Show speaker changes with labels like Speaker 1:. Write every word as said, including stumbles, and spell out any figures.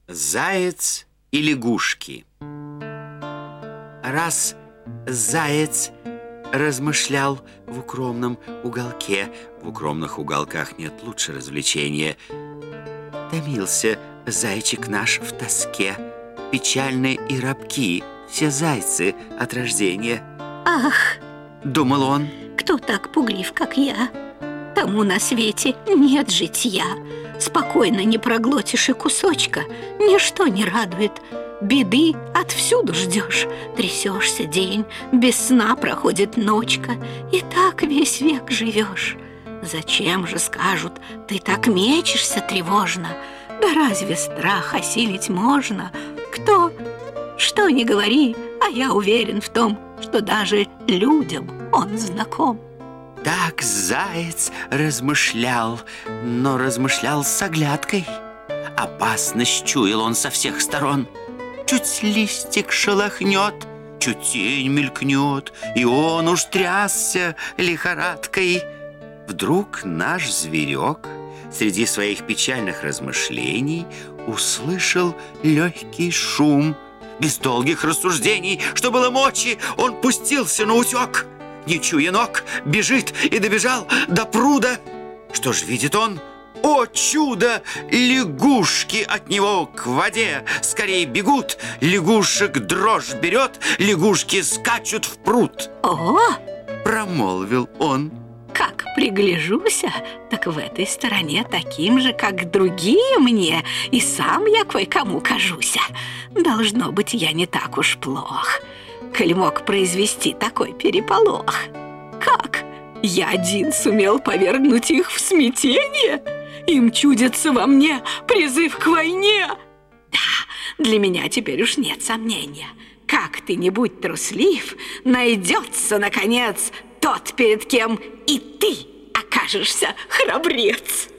Speaker 1: Заяц и лягушки. Раз заяц размышлял в укромном уголке. В укромных уголках нет лучше развлечения. Томился зайчик наш в тоске. Печальны и робки все зайцы от рождения.
Speaker 2: Ах,
Speaker 1: думал он,
Speaker 2: кто так пуглив, как я? Тому на свете нет житья. Спокойно не проглотишь и кусочка. Ничто не радует. Беды отвсюду ждешь. Трясешься день, без сна проходит ночка. И так весь век живешь. Зачем же, скажут, ты так мечешься тревожно? Да разве страх осилить можно? Кто, что ни говори, а я уверен в том, что даже людям он знаком.
Speaker 1: Так заяц размышлял, но размышлял с оглядкой. Опасность чуял он со всех сторон. Чуть листик шелохнет, чуть тень мелькнет, и он уж трясся лихорадкой. Вдруг наш зверек среди своих печальных размышлений услышал легкий шум. Без долгих рассуждений, что было мочи, он пустился наутек. Не чуя ног, бежит и добежал до пруда. Что ж видит он? О, чудо! Лягушки от него к воде скорее бегут. Лягушек дрожь берет, лягушки скачут в пруд.
Speaker 2: О!
Speaker 1: Промолвил он.
Speaker 2: Как пригляжуся, так в этой стороне таким же, как другие мне, и сам я кое-кому кажуся. Должно быть, я не так уж плох, коль мог произвести такой переполох. Как? Я один сумел повергнуть их в смятение? Им чудится во мне призыв к войне. Да, для меня теперь уж нет сомнения. Как ты не будь труслив, найдется, наконец, тот, перед кем и ты окажешься храбрец.